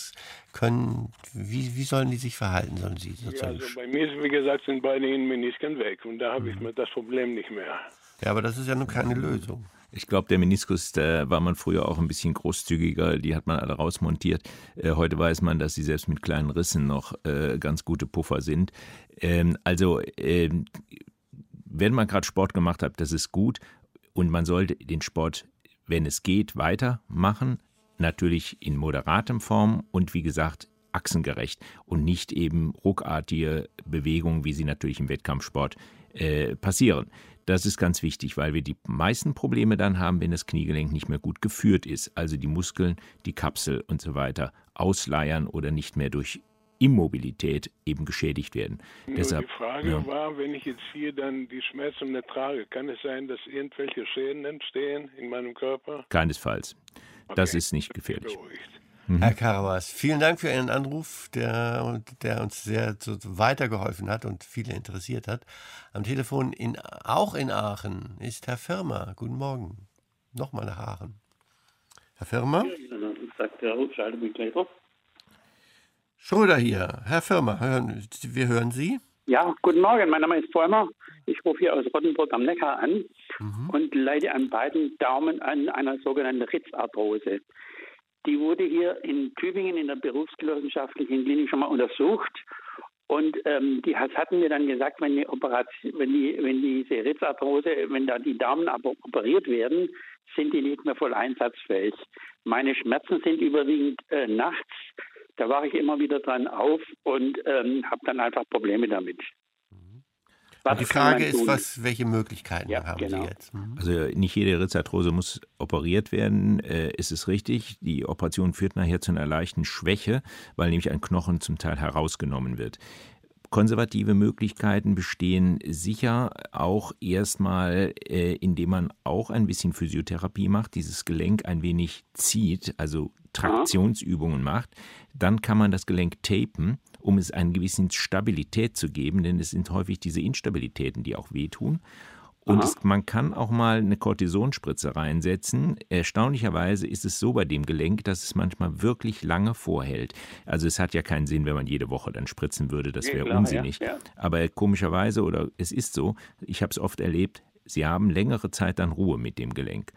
Speaker 2: Wie sollen die sich verhalten? Sollen sie sozusagen?
Speaker 7: Ja, also bei mir, wie gesagt, sind beide Menisken weg und da habe ich mir das Problem nicht mehr.
Speaker 2: Ja, aber das ist ja nun keine Lösung.
Speaker 3: Ich glaube, der Meniskus, da war man früher auch ein bisschen großzügiger, die hat man alle rausmontiert. Heute weiß man, dass sie selbst mit kleinen Rissen noch ganz gute Puffer sind. Wenn man gerade Sport gemacht hat, das ist gut und man sollte den Sport, wenn es geht, weitermachen. Natürlich in moderatem Form und wie gesagt, achsengerecht und nicht eben ruckartige Bewegungen, wie sie natürlich im Wettkampfsport passieren. Das ist ganz wichtig, weil wir die meisten Probleme dann haben, wenn das Kniegelenk nicht mehr gut geführt ist. Also die Muskeln, die Kapsel und so weiter ausleiern oder nicht mehr durch Immobilität eben geschädigt werden.
Speaker 7: Deshalb, die Frage war, wenn ich jetzt hier dann die Schmerzen nicht trage, kann es sein, dass irgendwelche Schäden entstehen in meinem Körper?
Speaker 3: Keinesfalls. Okay. Das ist nicht gefährlich.
Speaker 2: Herr Caravas, vielen Dank für Ihren Anruf, der uns sehr weitergeholfen hat und viele interessiert hat. Am Telefon auch in Aachen ist Herr Firmer. Guten Morgen. Nochmal nach Aachen. Herr Firmer? Schröder hier. Herr Firmer, wir hören Sie.
Speaker 8: Ja, guten Morgen. Mein Name ist Firmer. Ich rufe hier aus Rottenburg am Neckar an und leide an beiden Daumen an einer sogenannten Ritzarthrose. Die wurde hier in Tübingen in der berufsgenossenschaftlichen Klinik schon mal untersucht Und die hatten mir dann gesagt, wenn diese Ritzarthrose, wenn da die Daumen operiert werden, sind die nicht mehr voll einsatzfähig. Meine Schmerzen sind überwiegend nachts. Da wache ich immer wieder dran auf und habe dann einfach Probleme damit.
Speaker 2: Und die Frage ist, welche Möglichkeiten haben Sie jetzt?
Speaker 3: Also nicht jede Ritzarthrose muss operiert werden, ist es richtig. Die Operation führt nachher zu einer leichten Schwäche, weil nämlich ein Knochen zum Teil herausgenommen wird. Konservative Möglichkeiten bestehen sicher auch erstmal, indem man auch ein bisschen Physiotherapie macht, dieses Gelenk ein wenig zieht, also Traktionsübungen macht. Dann kann man das Gelenk tapen, um es eine gewisse Stabilität zu geben, denn es sind häufig diese Instabilitäten, die auch wehtun. Und man kann auch mal eine Kortisonspritze reinsetzen. Erstaunlicherweise ist es so bei dem Gelenk, dass es manchmal wirklich lange vorhält. Also es hat ja keinen Sinn, wenn man jede Woche dann spritzen würde, das wäre unsinnig. Ja. Aber komischerweise, oder es ist so, ich habe es oft erlebt, Sie haben längere Zeit dann Ruhe mit dem Gelenk.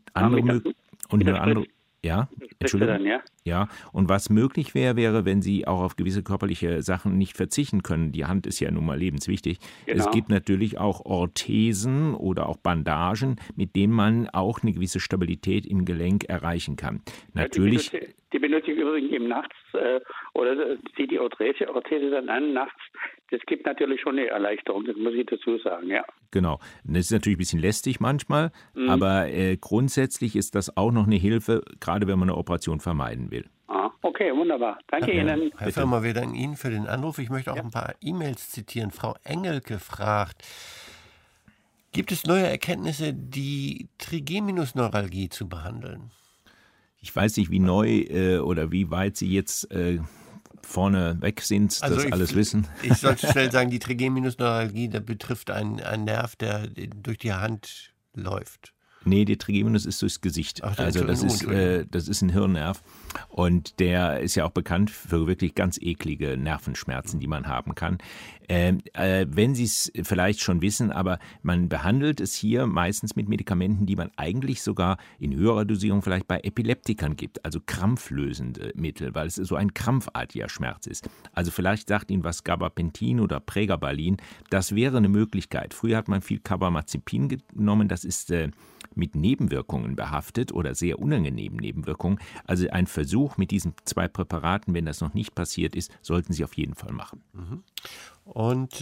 Speaker 3: Ja, Entschuldigung. Ja, und was möglich wäre, wenn Sie auch auf gewisse körperliche Sachen nicht verzichten können. Die Hand ist ja nun mal lebenswichtig. Genau. Es gibt natürlich auch Orthesen oder auch Bandagen, mit denen man auch eine gewisse Stabilität im Gelenk erreichen kann. Natürlich.
Speaker 8: Die benutze ich übrigens eben nachts oder ziehe die Orthese dann an nachts. Das gibt natürlich schon eine Erleichterung, das muss ich dazu sagen, ja.
Speaker 3: Genau. Das ist natürlich ein bisschen lästig manchmal, aber grundsätzlich ist das auch noch eine Hilfe, gerade wenn man eine Operation vermeiden will.
Speaker 8: Okay, wunderbar. Danke Ihnen.
Speaker 2: Herr Firmer, wir danken Ihnen für den Anruf. Ich möchte auch ein paar E-Mails zitieren. Frau Engelke fragt, gibt es neue Erkenntnisse, die Trigeminusneuralgie zu behandeln?
Speaker 3: Ich weiß nicht, wie neu oder wie weit Sie jetzt vorne weg sind, das alles wissen.
Speaker 2: Ich sollte schnell sagen, die Trigeminusneuralgie, das betrifft einen Nerv, der durch die Hand läuft.
Speaker 3: Nee, der Trigeminus ist durchs Gesicht. Also das ist ein Hirnnerv und der ist ja auch bekannt für wirklich ganz eklige Nervenschmerzen, die man haben kann. Wenn Sie es vielleicht schon wissen, aber man behandelt es hier meistens mit Medikamenten, die man eigentlich sogar in höherer Dosierung vielleicht bei Epileptikern gibt, also krampflösende Mittel, weil es so ein krampfartiger Schmerz ist. Also vielleicht sagt Ihnen was Gabapentin oder Pregabalin, das wäre eine Möglichkeit. Früher hat man viel Carbamazepin genommen, das ist mit Nebenwirkungen behaftet oder sehr unangenehmen Nebenwirkungen. Also ein Versuch mit diesen 2 Präparaten, wenn das noch nicht passiert ist, sollten Sie auf jeden Fall machen.
Speaker 2: Und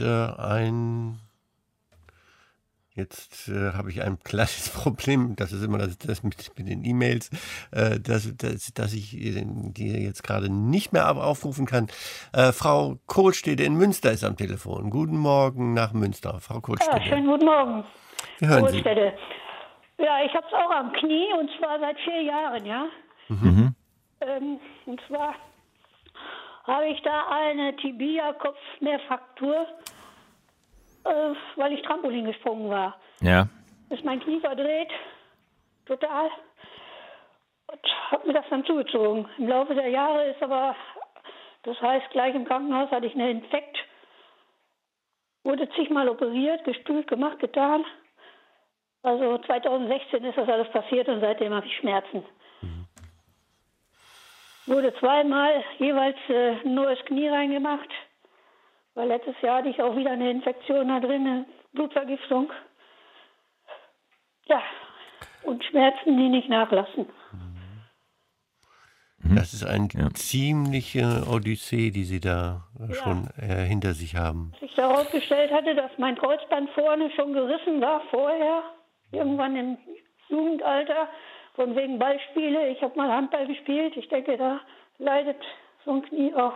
Speaker 2: jetzt habe ich ein kleines Problem, das ist immer das mit den E-Mails, dass ich die jetzt gerade nicht mehr aufrufen kann. Frau Kohlstede in Münster ist am Telefon. Guten Morgen nach Münster, Frau Kohlstede.
Speaker 9: Ja, schönen guten Morgen.
Speaker 2: Wir hören
Speaker 9: Kohlstede. Ja, ich habe es auch am Knie und zwar seit 4 Jahren, ja. Und zwar habe ich da eine Tibia-Kopfmehrfraktur, weil ich Trampolin gesprungen war.
Speaker 3: Ja.
Speaker 9: Ist mein Knie verdreht, total, und habe mir das dann zugezogen. Im Laufe der Jahre ist aber, das heißt, gleich im Krankenhaus hatte ich einen Infekt, wurde zigmal operiert, gespült, gemacht, getan. Also 2016 ist das alles passiert und seitdem habe ich Schmerzen. Wurde 2-mal jeweils ein neues Knie reingemacht, weil letztes Jahr hatte ich auch wieder eine Infektion da drin, eine Blutvergiftung. Ja, und Schmerzen, die nicht nachlassen.
Speaker 2: Das ist eine ziemliche Odyssee, die Sie da schon hinter sich haben.
Speaker 9: Als ich da rausgestellt hatte, dass mein Kreuzband vorne schon gerissen war vorher, irgendwann im Jugendalter, von wegen Ballspiele. Ich habe mal Handball gespielt. Ich denke, da leidet so ein Knie auch.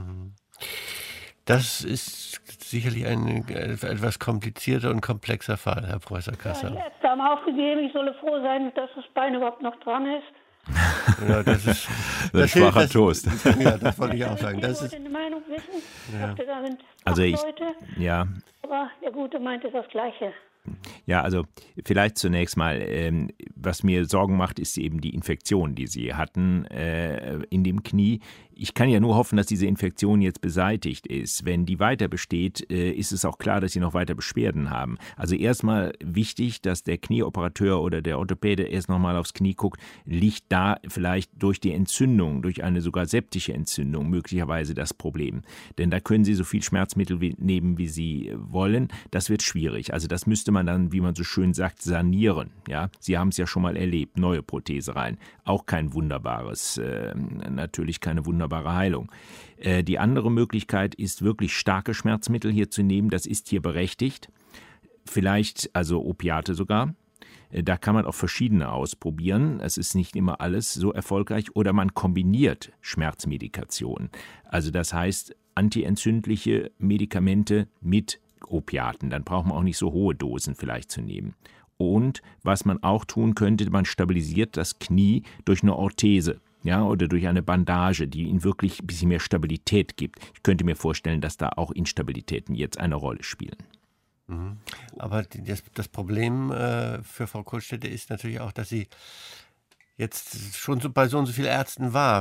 Speaker 2: Das ist sicherlich ein etwas komplizierter und komplexer Fall, Herr Professor Kasser.
Speaker 9: Ja, die Ärzte haben aufgegeben. Ich solle froh sein, dass das Bein überhaupt noch dran ist.
Speaker 2: Ja, das ist
Speaker 3: ein schwacher Toast.
Speaker 2: Ja, das wollte ich auch sagen.
Speaker 9: Ich wollte eine Meinung wissen. Ich dachte, da sind Leute.
Speaker 3: Ja.
Speaker 9: Aber der Gute meinte das Gleiche.
Speaker 3: Ja, also vielleicht zunächst mal, was mir Sorgen macht, ist eben die Infektion, die Sie hatten in dem Knie. Ich kann ja nur hoffen, dass diese Infektion jetzt beseitigt ist. Wenn die weiter besteht, ist es auch klar, dass Sie noch weiter Beschwerden haben. Also erstmal wichtig, dass der Knieoperateur oder der Orthopäde erst nochmal aufs Knie guckt, liegt da vielleicht durch die Entzündung, durch eine sogar septische Entzündung möglicherweise das Problem. Denn da können Sie so viel Schmerzmittel nehmen, wie Sie wollen. Das wird schwierig. Also das müsste man dann, wie man so schön sagt, sanieren. Ja? Sie haben es ja schon mal erlebt, neue Prothese rein. Auch kein wunderbares, natürlich keine wunderbare Heilung. Die andere Möglichkeit ist, wirklich starke Schmerzmittel hier zu nehmen. Das ist hier berechtigt. Vielleicht also Opiate sogar. Da kann man auch verschiedene ausprobieren. Es ist nicht immer alles so erfolgreich. Oder man kombiniert Schmerzmedikationen. Also das heißt, antientzündliche Medikamente mit Opiaten. Dann braucht man auch nicht so hohe Dosen vielleicht zu nehmen. Und was man auch tun könnte, man stabilisiert das Knie durch eine Orthese. Ja, oder durch eine Bandage, die ihnen wirklich ein bisschen mehr Stabilität gibt. Ich könnte mir vorstellen, dass da auch Instabilitäten jetzt eine Rolle spielen.
Speaker 2: Mhm. Aber das Problem für Frau Kohlstetter ist natürlich auch, dass sie jetzt schon bei so und so vielen Ärzten war.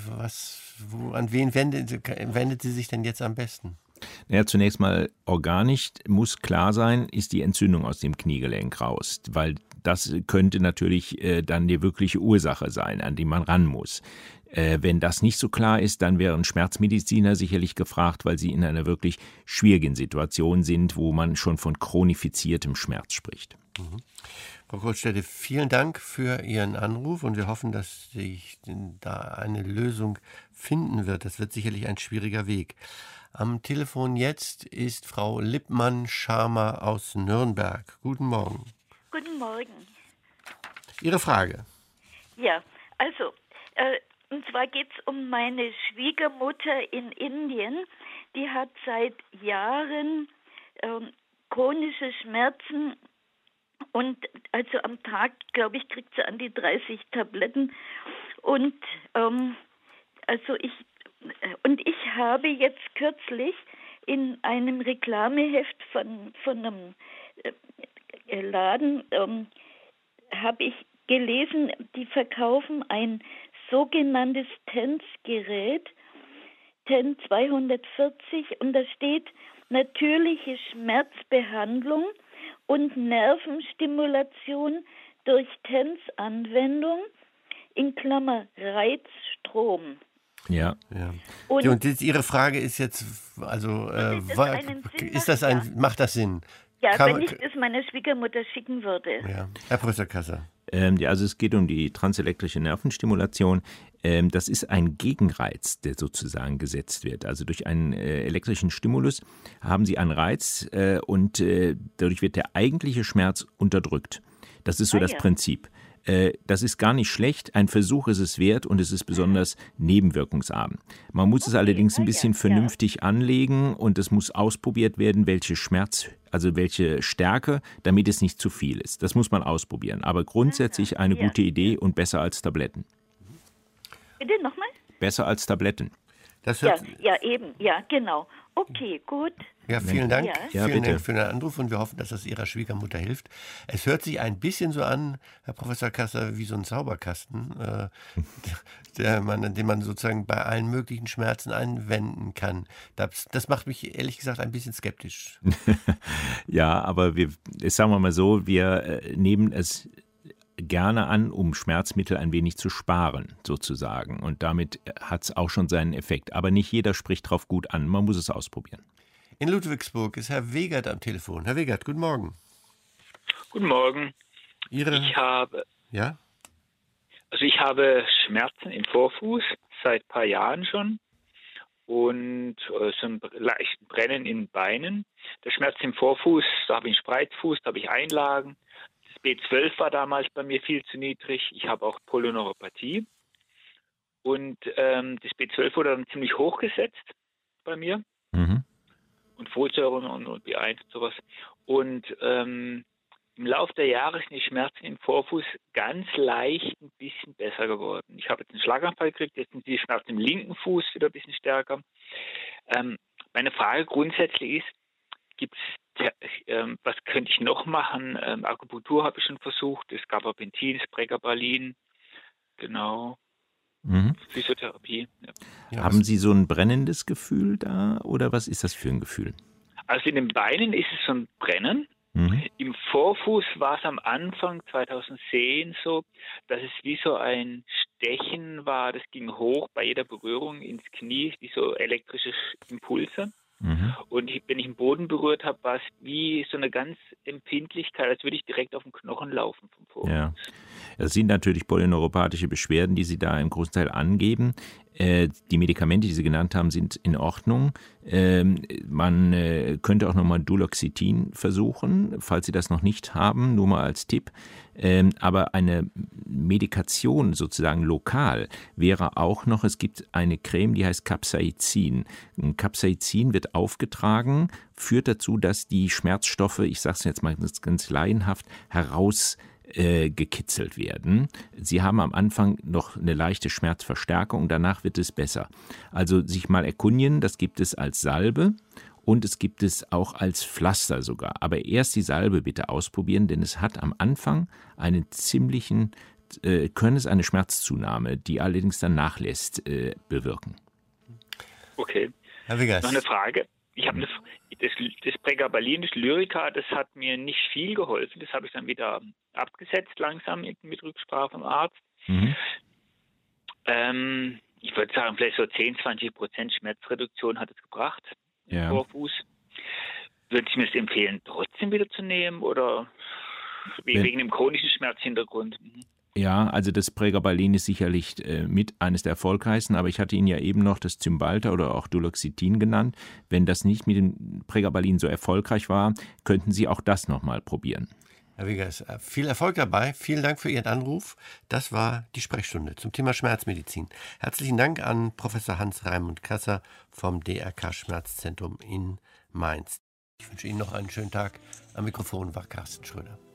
Speaker 2: An wen wendet sie sich denn jetzt am besten?
Speaker 3: Naja, zunächst mal organisch muss klar sein, ist die Entzündung aus dem Kniegelenk raus, weil das könnte natürlich dann die wirkliche Ursache sein, an die man ran muss. Wenn das nicht so klar ist, dann wären Schmerzmediziner sicherlich gefragt, weil sie in einer wirklich schwierigen Situation sind, wo man schon von chronifiziertem Schmerz spricht.
Speaker 2: Mhm. Frau Kohlstetter, vielen Dank für Ihren Anruf und wir hoffen, dass sich da eine Lösung finden wird. Das wird sicherlich ein schwieriger Weg. Am Telefon jetzt ist Frau Lippmann-Scharmer aus Nürnberg. Guten Morgen.
Speaker 10: Guten Morgen.
Speaker 2: Ihre Frage.
Speaker 10: Ja, also, und zwar geht es um meine Schwiegermutter in Indien. Die hat seit Jahren chronische Schmerzen und also am Tag, glaube ich, kriegt sie an die 30 Tabletten. Und ich habe jetzt kürzlich in einem Reklameheft von einem Laden habe ich gelesen, die verkaufen ein sogenanntes TENS-Gerät, TEN 240, und da steht natürliche Schmerzbehandlung und Nervenstimulation durch TENS-Anwendung in Klammer Reizstrom.
Speaker 3: Ja.
Speaker 2: Und Ihre Frage ist jetzt, also macht das Sinn?
Speaker 10: Ja, wenn ich es meiner Schwiegermutter schicken würde.
Speaker 2: Ja. Herr Professor Kasser.
Speaker 3: Also es geht um die transelektrische Nervenstimulation. Das ist ein Gegenreiz, der sozusagen gesetzt wird. Also durch einen elektrischen Stimulus haben Sie einen Reiz und dadurch wird der eigentliche Schmerz unterdrückt. Das ist so das Prinzip. Das ist gar nicht schlecht, ein Versuch ist es wert und es ist besonders nebenwirkungsarm. Man muss es allerdings ein bisschen vernünftig anlegen und es muss ausprobiert werden, welche Stärke, damit es nicht zu viel ist. Das muss man ausprobieren, aber grundsätzlich eine gute Idee und besser als Tabletten.
Speaker 10: Bitte nochmal?
Speaker 3: Besser als Tabletten.
Speaker 10: Eben, genau. Okay, gut.
Speaker 2: Ja, vielen Dank.
Speaker 3: Vielen
Speaker 2: Dank für den Anruf und wir hoffen, dass das Ihrer Schwiegermutter hilft. Es hört sich ein bisschen so an, Herr Professor Kasser, wie so ein Zauberkasten, den man sozusagen bei allen möglichen Schmerzen anwenden kann. Das macht mich ehrlich gesagt ein bisschen skeptisch.
Speaker 3: Ja, aber sagen wir mal so, wir nehmen es gerne an, um Schmerzmittel ein wenig zu sparen, sozusagen. Und damit hat es auch schon seinen Effekt. Aber nicht jeder spricht drauf gut an. Man muss es ausprobieren.
Speaker 2: In Ludwigsburg ist Herr Wegert am Telefon. Herr Wegert, guten Morgen.
Speaker 11: Guten Morgen. Ich habe Schmerzen im Vorfuß seit ein paar Jahren schon und so ein leichten Brennen in den Beinen. Der Schmerz im Vorfuß, da habe ich einen Spreizfuß, da habe ich Einlagen. Das B12 war damals bei mir viel zu niedrig. Ich habe auch Polyneuropathie. Und das B12 wurde dann ziemlich hochgesetzt bei mir.
Speaker 3: Mhm.
Speaker 11: Und Folsäure und B1 und sowas. Und im Laufe der Jahre sind die Schmerzen im Vorfuß ganz leicht ein bisschen besser geworden. Ich habe jetzt einen Schlaganfall gekriegt, jetzt sind die Schmerzen im linken Fuß wieder ein bisschen stärker. Meine Frage grundsätzlich ist, gibt es Ja, was könnte ich noch machen? Akupunktur habe ich schon versucht. Es gab Gabapentin, Pregabalin. Genau. Physiotherapie. Ja.
Speaker 3: Haben Sie so ein brennendes Gefühl da oder was ist das für ein Gefühl?
Speaker 11: Also in den Beinen ist es so ein Brennen. Im Vorfuß war es am Anfang 2010 so, dass es wie so ein Stechen war. Das ging hoch bei jeder Berührung ins Knie, wie so elektrische Impulse. Und wenn ich den Boden berührt habe, war es wie so eine ganz Empfindlichkeit, als würde ich direkt auf den Knochen laufen vom Vorfuß.
Speaker 3: Ja. Das sind natürlich polyneuropathische Beschwerden, die Sie da im großen Teil angeben. Die Medikamente, die Sie genannt haben, sind in Ordnung. Man könnte auch nochmal Duloxetin versuchen, falls Sie das noch nicht haben, nur mal als Tipp. Aber eine Medikation sozusagen lokal wäre auch noch, es gibt eine Creme, die heißt Capsaicin. Capsaicin wird aufgetragen, führt dazu, dass die Schmerzstoffe, ich sage es jetzt mal ganz laienhaft, herausgekitzelt werden. Sie haben am Anfang noch eine leichte Schmerzverstärkung, danach wird es besser. Also sich mal erkundigen, das gibt es als Salbe und es gibt es auch als Pflaster sogar. Aber erst die Salbe bitte ausprobieren, denn es hat am Anfang einen ziemlichen, können es eine Schmerzzunahme, die allerdings dann nachlässt, bewirken.
Speaker 11: Okay.
Speaker 2: Herr Wiggers.
Speaker 11: Noch eine Frage. Ich habe das Pregabalin, das Lyrica, das hat mir nicht viel geholfen. Das habe ich dann wieder abgesetzt langsam mit Rücksprache vom Arzt. Ich würde sagen, vielleicht so 10-20% Schmerzreduktion hat es gebracht im Vorfuß. Würde ich mir das empfehlen, trotzdem wieder zu nehmen oder wegen dem chronischen Schmerzhintergrund?
Speaker 3: Ja, also das Pregabalin ist sicherlich mit eines der erfolgreichsten, aber ich hatte Ihnen ja eben noch das Cymbalta oder auch Duloxetin genannt. Wenn das nicht mit dem Pregabalin so erfolgreich war, könnten Sie auch das nochmal probieren.
Speaker 2: Herr Wiggers, viel Erfolg dabei. Vielen Dank für Ihren Anruf. Das war die Sprechstunde zum Thema Schmerzmedizin. Herzlichen Dank an Professor Hans-Raimund Kasser vom DRK Schmerzzentrum in Mainz. Ich wünsche Ihnen noch einen schönen Tag. Am Mikrofon war Carsten Schröder.